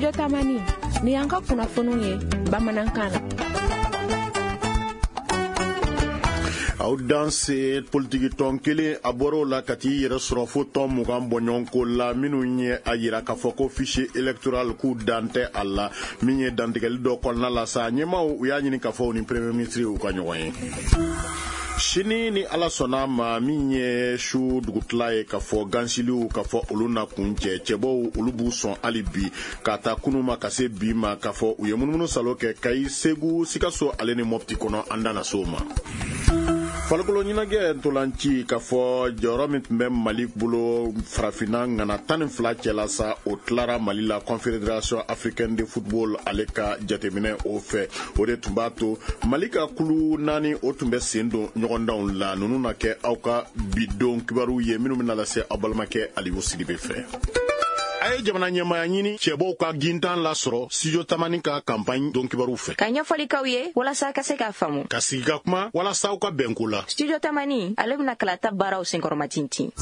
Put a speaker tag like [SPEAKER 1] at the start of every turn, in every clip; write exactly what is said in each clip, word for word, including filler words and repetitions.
[SPEAKER 1] Studio Tamani ni an ka kunnafoniw ye bamanankan na.
[SPEAKER 2] Aw danse politiki ton kelen a bɔr'o la ka t'i yɛrɛ sɔrɔ fo tɔn mugan bɔɲɔgɔnko la minnu ye a yira k'a fɔ ko fichier électoral k'u dan tɛ a la min ye dantigɛli dɔ kɔnɔna la sa ɲɛmaaw u y'a ɲini k'a fɔ u ni premier ministre u ka ɲɔgɔn ye. Sini ni ala sɔnna ma min ye su dugutila ye k'a fɔ gansiliw k'a fɔ olu na kun cɛ cɛbɔw olu b'u sɔn hali bi ka taa kunu ma ka se bi ma k'a fɔ u ye munumunu salo kɛ Kayi Segu Sikaso ale ni Mopti kɔnɔ an dana so ma. Farikolo ɲɛnajɛ ntolanci k'a fɔ jɔyɔrɔ min tun bɛ Mali bolo farafinna ŋana tan ni fila cɛla sa o tilara Mali la Confédération africaine de football ale ka jateminɛ o fɛ o de tun b'a to Mali ka kulu naani o tun bɛ sen don ɲɔgɔndanw la ninnu na kɛ aw ka bidon kibaru ye minnu bɛna lase aw balimakɛ Aliyu Sidibe fɛ. A ye jamana ɲɛmaya ɲini cɛbɔw ka gintan lasɔrɔ Studio Tamani ka campagne don kibaru fɛ.
[SPEAKER 3] Ka ɲɛfɔlikaw ye walasa ka se k'a faamu.
[SPEAKER 2] Ka sigi ka kuma walasa aw ka bɛn ko la.
[SPEAKER 3] Studio Tamani ale bɛna kalata baaraw senkɔrɔma tintin.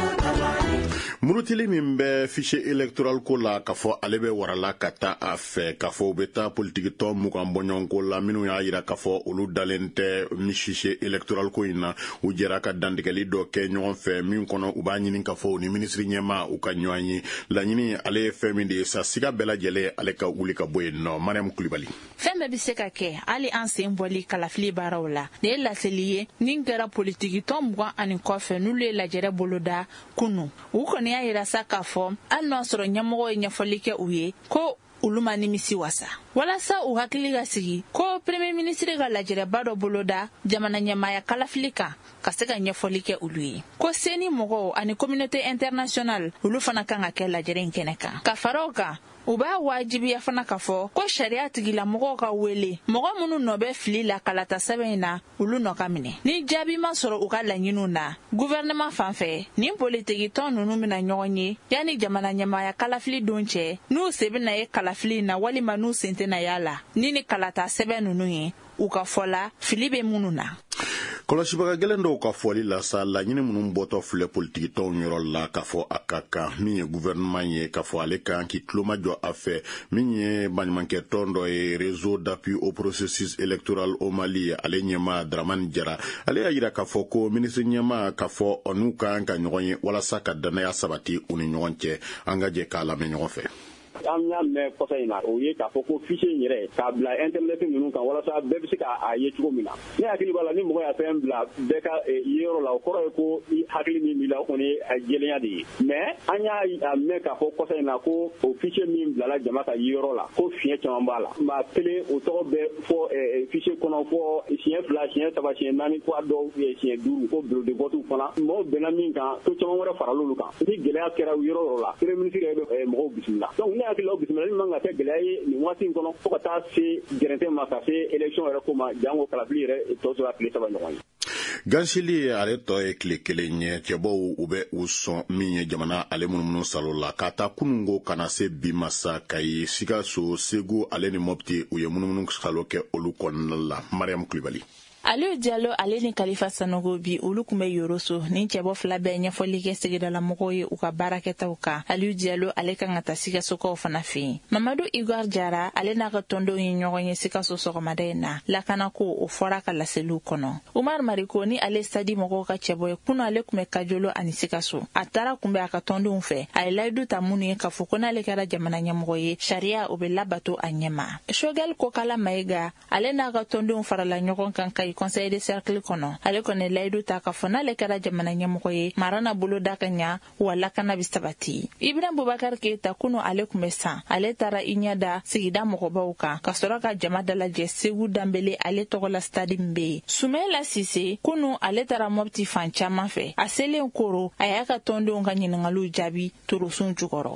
[SPEAKER 2] Murutili min bɛ fichier électoral ko la k'a fɔ ale bɛ warala ka taa a fɛ k'a fɔ u bɛ taa politiki tɔn mugan bɔɲɔgɔnko la minnu y'a yira k'a fɔ olu dalen tɛ ni fichier électoral ko in na u jɛra ka dantigɛli dɔ kɛ ɲɔgɔn fɛ min kɔnɔ u b'a ɲini k'a fɔ u ni ministre ɲɛma u ka ɲɔgɔn ye laɲini ale ye fɛn min de ye sa siga bɛɛ lajɛlen ale ka wuli ka bɔ yen nɔ. Mariam Kulibali.
[SPEAKER 4] Fɛn bɛɛ bɛ se ka kɛ hali an sen bɔli kalafili baaraw la ne ye laseli ye nin kɛra politiki tɔn mugan ani kɔfɛ n'olu ye lajɛrɛ boloda kunu u kɔni y'a yira sa k'a fɔ hali n'a sɔrɔ ɲɛmɔgɔ ye ɲɛfɔli kɛ u ye ko olu ma nimisi wasa walasa u hakili ka sigi ko premier ministre ka lajɛrɛba dɔ boloda jamana ɲɛmaya kalafili kan ka se ka ɲɛfɔli kɛ olu ye ko seni mɔgɔw ani communauté internationale olu fana kan ka kɛ lajɛrɛ in kɛnɛ kan ka fara o kan u b'a wajibiya fana ka fɔ ko sariya tigila mɔgɔw ka wele mɔgɔ minnu nɔ bɛ fili la kalata sɛbɛn in na olu nɔ ka minɛ ni jaabi ma sɔrɔ u ka laɲiniw na gouvernement fan fɛ nin politiki tɔn ninnu bɛna ɲɔgɔn ye yanni jamana ɲɛmaya kalafili don cɛ n'u se bɛna ye kalafili na walima n'u sen tɛna y'a la ni ni kalata sɛbɛn ninnu ye u ka fɔ la fili bɛ minnu na.
[SPEAKER 2] Kɔlɔsibaga gɛlɛn dɔw ka fɔli la sa laɲini minnu bɔtɔ filɛ politiki tɔnw yɔrɔ la k'a fɔ a ka kan min ye gouvernement ye k'a fɔ ale kan k'i tulomajɔ a fɛ min ye baɲumankɛ tɔn dɔ ye réseau d'appui au processus électoral au Mali ale ɲɛma Dramani Jara ale y'a yira k'a fɔ ko ministre ɲɛma k'a fɔ n'u kan ka ɲɔgɔn ye walasa ka danaya sabati u ni ɲɔgɔn cɛ an ka jɛ k'a lamɛn ɲɔgɔn fɛ.
[SPEAKER 5] An y'a mɛn kɔsa in na o ye k'a fɔ ko fichier in yɛrɛ k'a bila internet ninnu kan walasa bɛɛ bɛ se k'a ye cogo min na ne hakili b'a la ni mɔgɔ y'a fɛn bila bɛɛ ka ye yɔrɔ la o kɔrɔ ye ko hakili min b'i la o kɔni ye jɛlenya de ye mais an y'a mɛn k'a fɔ kɔsa in na ko o fichier min bilala jama ka ye yɔrɔ la ko fiɲɛ caman b'a la maa kelen o tɔgɔ bɛ fɔ fichier kɔnɔ fɔ siɲɛ fila siɲɛ saba siɲɛ naani fo a dɔw siɲɛ duuru ko bureau de vote fana mɔgɔw bɛnna min kan ko caman wɛrɛ faral'olu kan ni gɛlɛya kɛra yɔrɔ yɔrɔ la premier ministre yɛrɛ bɛ mɔgɔw bisimila donc ne hakili la o bisimilali man ka kɛ gɛlɛya ye nin waati in kɔnɔ fo ka taa se gɛrɛntɛ ma ka se élection yɛrɛ ko ma jango kalafili yɛrɛ tɔ sera tile saba ɲɔgɔn ye.
[SPEAKER 2] Gansili ale tɔ ye tile kelen ye cɛbɔw u bɛ u sɔn min ye jamana ale munumunu salo la ka taa kunungo kana se bi masa Kayi Sikaso Segu ale ni Mopti u ye munumunu salo kɛ olu kɔnɔna la. Mariam Kulibali.
[SPEAKER 4] Aliou Diallo ale ni Kalifa Sanogo bi olu kun bɛ yoroso ni cɛbɔ fila bɛɛ ɲɛfɔli kɛ sigidala mɔgɔw ye u ka baarakɛtaw kan. Aliou Diallo ale kan ka taa Sikasokaw fana fɛ yen. Mamadou Igor Jara ale n'a ka tɔndenw ye ɲɔgɔn ye Sikaso sɔgɔmada in na lakana ko o fɔra ka laseliw kɔnɔ. Umar Mariko ni ale stadi mɔgɔw ka cɛbɔ ye kunu ale kun bɛ Kajolo ani Sikaso a taara kun bɛ a ka tɔndenw fɛ a ye layidu ta minnu ye k'a fɔ ko n'ale kɛra jamana ɲɛmɔgɔ ye sariya o bɛ labato a ɲɛma. Shogel Kokala Mayiga ale n'a ka tɔndenw farala ɲɔgɔn kan Kayi conseil de cercle kɔnɔ ale kɔni layidu ta k'a fɔ n'ale kɛra jamana ɲɛmɔgɔ ye mara na bolo da ka ɲa wa lakana bɛ sabati. Ibrahim Boubacar Keita kunu ale kun bɛ san ale taara i ɲɛ da sigida mɔgɔbaw kan ka sɔrɔ ka jama dalajɛ Segu Danbele ale tɔgɔ la stade min bɛ yen. Sumaila Sise kunu ale taara Mopti fan caman fɛ a selen koro a y'a ka tɔndenw ka ɲininkaliw jaabi torosun jukɔrɔ.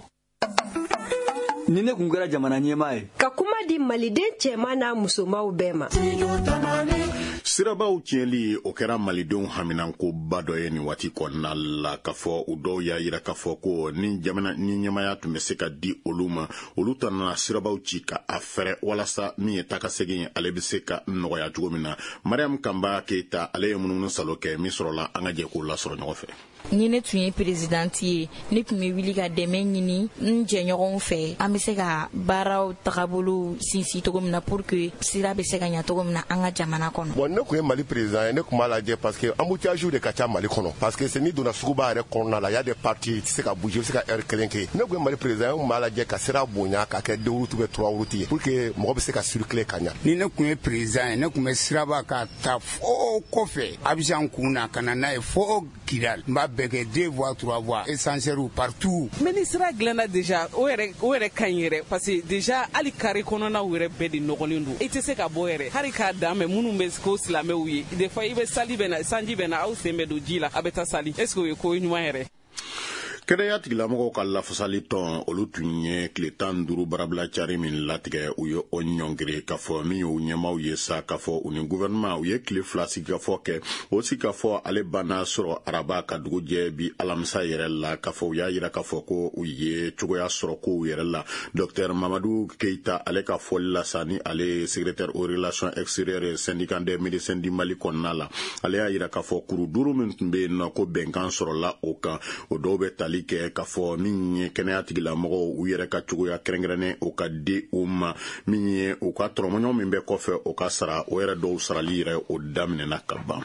[SPEAKER 6] Ni ne kun kɛra jamana ɲɛmaa ye
[SPEAKER 7] ka kuma di maliden cɛman n'a musomanw bɛɛ ma.
[SPEAKER 2] sirabaw tiɲɛli o kɛra malidenw haminankoba dɔ ye nin waati kɔnɔna la k'a fɔ u dɔw y'a yira k'a fɔ ko ni jamana ni ɲɛmaya tun bɛ se ka di olu ma olu ta nana sirabaw ci ka a fɛrɛ walasa min ye takasegin ale bɛ se ka nɔgɔya cogo min na. Mariam Kamba Keita ale ye munumunu salo kɛ min sɔrɔla an ka jɛ k'o lasɔrɔ ɲɔgɔn fɛ.
[SPEAKER 7] Ni ne tun ye présidente ye ne tun bɛ wuli ka dɛmɛ ɲini n jɛɲɔgɔnw fɛ an bɛ se ka baaraw tagabolo sinsin cogo min na pour que sira bɛ se ka ɲɛ cogo min na an ka jamana kɔnɔ.
[SPEAKER 8] Bon ne kun ye Mali président ye ne kun b'a lajɛ parce que embouteillage de ka ca Mali kɔnɔ parce que c'est ni donna suguba yɛrɛ kɔnɔna la y a des partis tɛ se ka bouger se ka heure kelen kɛ ne kun ye Mali président ye n kun b'a lajɛ ka sira bonya ka kɛ deux routes ou trois routes ye pour que mɔgɔ bɛ se ka circuler ka ɲɛ.
[SPEAKER 9] Ni ne kun ye président ye ne kun bɛ siraba ka taa fo kɔfɛ Abidjan kun na ka na n'a ye fo Kidal n b'a bɛɛ kɛ deux voies trois voies essentielles partout.
[SPEAKER 10] Mais ni sira dilanna déjà o yɛrɛ o yɛrɛ ka ɲi yɛrɛ parce que déjà hali carré kɔnɔnaw yɛrɛ bɛɛ de nɔgɔlen don i tɛ se ka bɔ yɛrɛ hali k'a dan mɛ minnu bɛ ko silamɛw ye des fois i bɛ sali bɛ na sanji bɛ na aw sen bɛ don ji la a bɛ taa sali est ce que o ye ko ɲuman yɛrɛ.
[SPEAKER 2] Kɛnɛya tigilamɔgɔw ka lafasali tɔn olu tun ye tile tan duuru barabila cari min latigɛ u ye o ɲɔngiri k'a fɔ min y'u ɲɛmaw ye sa k'a fɔ u ni gouvernement u ye tile fila sigikafɔ kɛ o sigikafɔ ale banna sɔrɔ araba ka dugujɛ bi alamisa yɛrɛ la k'a fɔ u y'a yira k'a fɔ ko u ye cogoya sɔrɔ kow yɛrɛ la. Docteur Mamadou Keita ale ka fɔli la sa ni ale ye secrétaire aux relations extérieures syndicat des médecins du Mali kɔnɔna la ale y'a yira k'a fɔ kuru duuru min tun bɛ yen nɔ ko bɛnkan sɔrɔla o kan o dɔw bɛ tali kɛ k'a fɔ min ye kɛnɛya tigilamɔgɔw u yɛrɛ ka cogoya kɛrɛnkɛrɛnnen o ka di u ma min ye u ka tɔrɔmɔɲɔ min bɛ kɔfɛ o ka sara o yɛrɛ dɔw sarali yɛrɛ o daminɛna ka ban.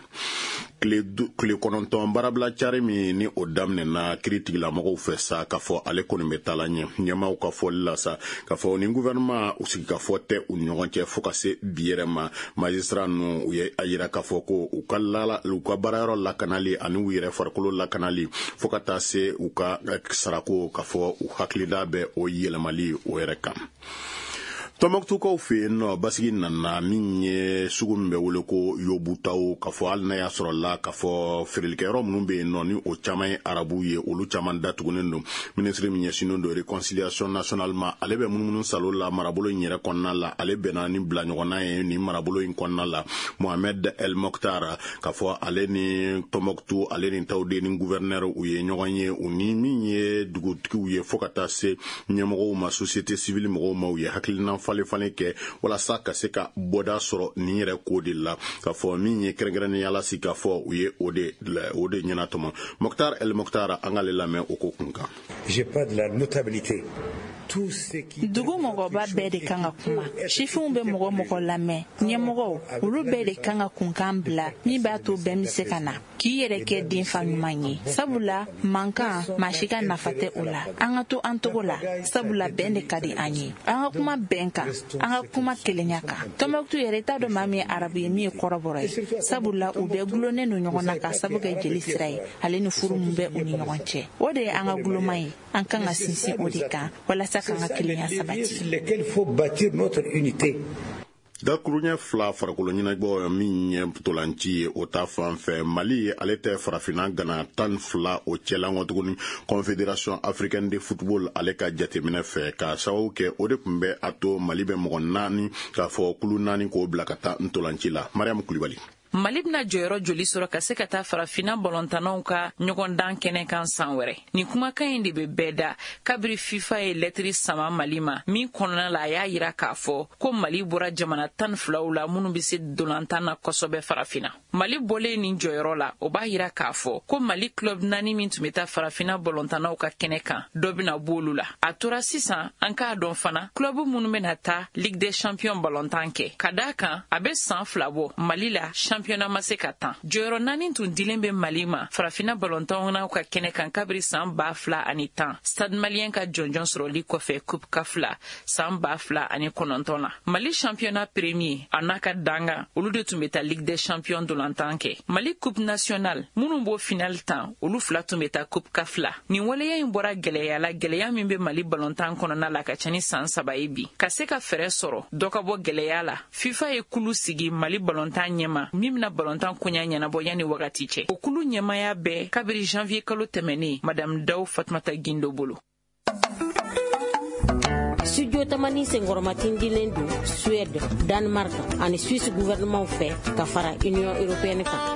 [SPEAKER 2] Kile kɔnɔntɔn barabila cari min ni o daminɛna kiri tigilamɔgɔw fɛ sa k'a fɔ ale kɔni bɛ taala ɲɛ ɲɛmaw ka fɔli la sa k'a fɔ ni gouvernement u sigikafɔ tɛ u ni ɲɔgɔn cɛ fo ka se bi yɛrɛ ma magistrat nu u ye a yira k'a fɔ ko u ka lala u ka baarayɔrɔ lakanali ani u yɛrɛ farikolo lakanali fo ka taa se u ka sarako k'a fɔ u hakilila bɛ o yɛlɛmali o yɛrɛ kan. Tɔnbɔkutukaw fɛ yen nɔ basigi nana min ye sugu min bɛ wele ko yobutaw k'a fɔ hali n'a y'a sɔrɔ la k'a fɔ feerelikɛyɔrɔ minnu bɛ yen nɔ ni o caman ye arabu ye olu caman datugunen don ministre min ɲɛsinnen don réconciliation nationale ma ale bɛ munumunu salo la marabolo in yɛrɛ kɔnɔna la ale bɛnna ni bila ɲɔgɔnna ye ni marabolo in kɔnɔna la Mohamed El Mokhtar k'a fɔ ale ni Tɔnbɔkutu ale ni taw de ni gouverneur u ye ɲɔgɔn ye u ni min ye dugutigiw ye fo ka taa se ɲɛmɔgɔw ma société civile mɔgɔw ma u ye hakilina falen falen kɛ walasa ka se ka bɔda sɔrɔ nin yɛrɛ ko de la k'a fɔ min ye kɛrɛnkɛrɛnnenya la si k'a fɔ u ye o de o de ɲɛnatɔmɔ. Mokhtar El Mokhtar an k'ale lamɛn o ko kun kan.
[SPEAKER 11] J'ai pas de la notabilité.
[SPEAKER 4] Dugu mɔgɔba bɛɛ de kan ka kuma sifinw bɛ mɔgɔ mɔgɔ lamɛn ɲɛmɔgɔw olu bɛɛ de kan ka kunkan bila min b'a to bɛɛ bɛ se ka na k'i yɛrɛ kɛ den fa ɲuman ye sabula mankan maa si ka nafa tɛ o la an ka to an togo la sabula bɛn de ka di an ye an ka kuma bɛn kan an ka kuma kelenya kan. Tɔnbɔkutu yɛrɛ t'a dɔn maa min ye arabu ye min ye kɔrɔbɔrɔ ye sabula u bɛɛ gulonnen don ɲɔgɔn na ka sabu kɛ jeli sira ye ale ni furu min bɛ u ni ɲɔgɔn cɛ o de ye an ka guloma ye an kan ka sinsin o de kan walasa kan ka kelenya sabati.
[SPEAKER 2] Dakuruɲɛ fila farikolo ɲɛnajɔ min ye ntolanci ye o ta fan fɛ Mali ye ale tɛ farafina gana tan fila o cɛlan tuguni Confédération africaine de football ale ka jateminɛ fɛ ka sababu kɛ o de tun bɛ a to Mali bɛ mɔgɔ naani k'a fɔ kulu naani k'o bila ka taa ntolanci la. Mariam Kulibali.
[SPEAKER 12] Mali bɛna jɔyɔrɔ joli sɔrɔ ka se ka taa farafina bɔlɔntanaw ka ɲɔgɔndan kɛnɛ kan san wɛrɛ. Ni kumakan in de bɛ bɛɛ da kabiri FIFA ye lɛtiri sama Mali ma min kɔnɔna la a y'a yira k'a fɔ ko Mali bɔra jamana tan filaw la minnu bɛ se dolantan na kosɛbɛ farafina. Mali bɔlen nin jɔyɔrɔ la o b'a yira k'a fɔ ko Mali club naani min tun bɛ taa farafina bɔlɔntanaw ka kɛnɛ kan dɔ bɛna bɔ olu la. A tora sisan an k'a dɔn fana club minnu bɛna taa Ligue des Champions bɔlɔntan kɛ ka d'a kan a bɛ san fila bɔ Mali la championnat ma se ka tan. Jɔyɔrɔ naani tun dilen bɛ Mali ma farafina bɔlɔntanaw ka kɛnɛ kan kabiri san ba fila ani tan. Stade Malien ka jɔnjɔn sɔrɔli kɔfɛ Coupe C A F la san ba fila ani kɔnɔntɔn la. Mali championnat premier a n'a ka danga olu de tun bɛ taa Ligue des Champions dolantan kɛ. Mali Coupe nationale minnu b'o final tan olu fila tun bɛ taa Coupe C A F la. Nin waleya in bɔra gɛlɛya la gɛlɛya min bɛ Mali bɔlɔntan kɔnɔna la ka ca ni san saba ye bi. Ka se ka fɛɛrɛ sɔrɔ dɔ ka bɔ gɛlɛya la FIFA ye kulu sigi Mali bɔlɔntan ɲɛma min bɛna bɔlɔntan koɲa ɲɛnabɔ yanni wagati cɛ. O kulu ɲɛmaya bɛɛ kabiri janvier kalo tɛmɛnen Madame Daw Fatumata Gindo bolo.
[SPEAKER 13] studio tamani sengoromatin dilen do Suède, Danemark ani Suisse gouvernement fait ka fara Union européenne kan.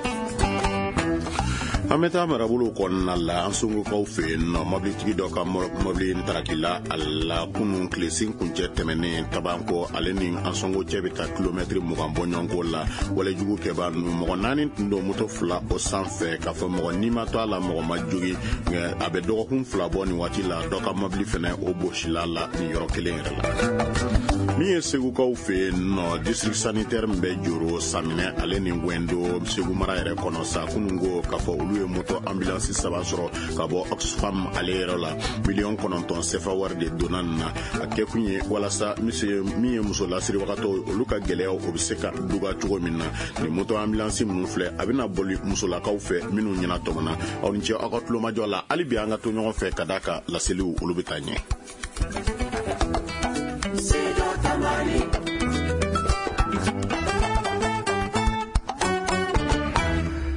[SPEAKER 2] Ameta marabulu konna la ansungu kaufe no mobility do ka mobili tarakila alla kunun klesin kunje temene tabanko alenin ansungu chebita kilometri mugambo nyongo la wala jugu ke ba mo nani ndo moto fla o sanfe ka fo mo ni mato ala mo majugi abe do kun fla boni watila do ka mobili fene o boshila la ni yoro kelere la mi segu kaufe no district sanitaire mbe juro samine alenin wendo segu mara ere kono sa kunungo ka fo moto ambulance sabasoro kabo Oxfam alero la million kononton sefa warde donanna akekunye wala sa monsieur mi muso la siri wakato luka geleo obiseka duga tugo minna ni moto ambulance mun fle abina boli muso la kawfe minu nyina tomana awni ci akotlo majola alibi anga to nyon fe kadaka la selu ulubitanye Sido tamani